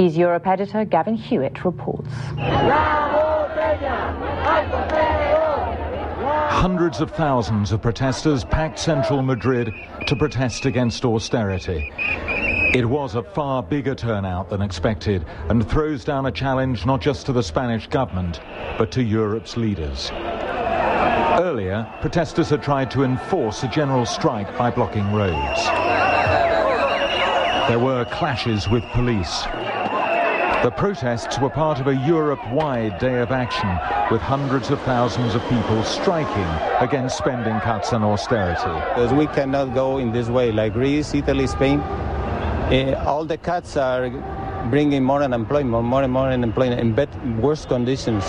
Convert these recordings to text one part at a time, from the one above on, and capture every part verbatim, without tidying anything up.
He's Europe editor Gavin Hewitt reports. Hundreds of thousands of protesters packed central Madrid to protest against austerity. It was a far bigger turnout than expected and throws down a challenge not just to the Spanish government, but to Europe's leaders. Earlier, protesters had tried to enforce a general strike by blocking roads. There were clashes with police. The protests were part of a Europe-wide day of action, with hundreds of thousands of people striking against spending cuts and austerity. Because we cannot go in this way, like Greece, Italy, Spain. Uh, all the cuts are bringing more unemployment, more and more unemployment, in bad, worse conditions.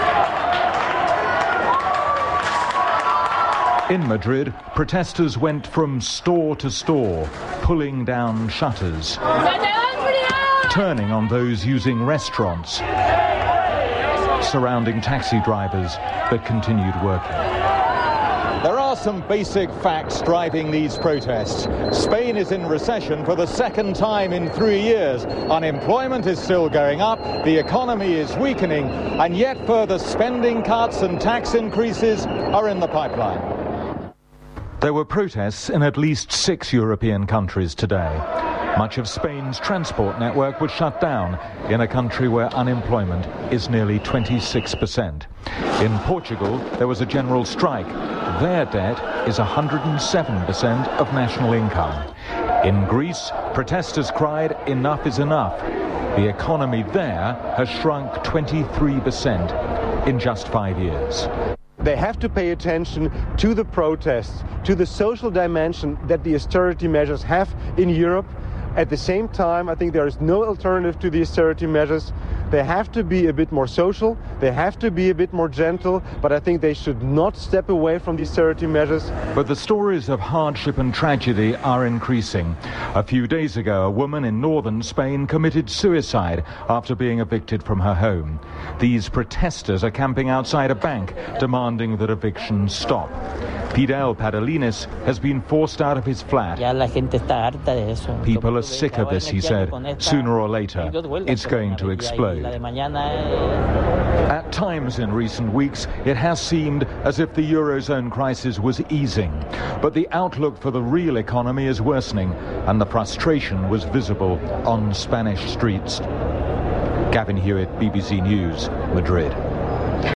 In Madrid, protesters went from store to store, pulling down shutters, turning on those using restaurants, surrounding taxi drivers that continued working. There are some basic facts driving these protests. Spain is in recession for the second time in three years. Unemployment is still going up, the economy is weakening, and yet further spending cuts and tax increases are in the pipeline. There were protests in at least six European countries today. Much of Spain's transport network was shut down in a country where unemployment is nearly twenty-six percent. In Portugal, there was a general strike. Their debt is one hundred seven percent of national income. In Greece, protesters cried, "Enough is enough." The economy there has shrunk twenty-three percent in just five years. They have to pay attention to the protests, to the social dimension that the austerity measures have in Europe. At the same time, I think there is no alternative to the austerity measures. They have to be a bit more social, they have to be a bit more gentle, but I think they should not step away from the austerity measures. But the stories of hardship and tragedy are increasing. A few days ago, a woman in northern Spain committed suicide after being evicted from her home. These protesters are camping outside a bank, demanding that evictions stop. Fidel Padalinis has been forced out of his flat. People are sick of this, he said. Sooner or later, it's going to explode. At times in recent weeks, it has seemed as if the Eurozone crisis was easing. But the outlook for the real economy is worsening, and the frustration was visible on Spanish streets. Gavin Hewitt, B B C News, Madrid.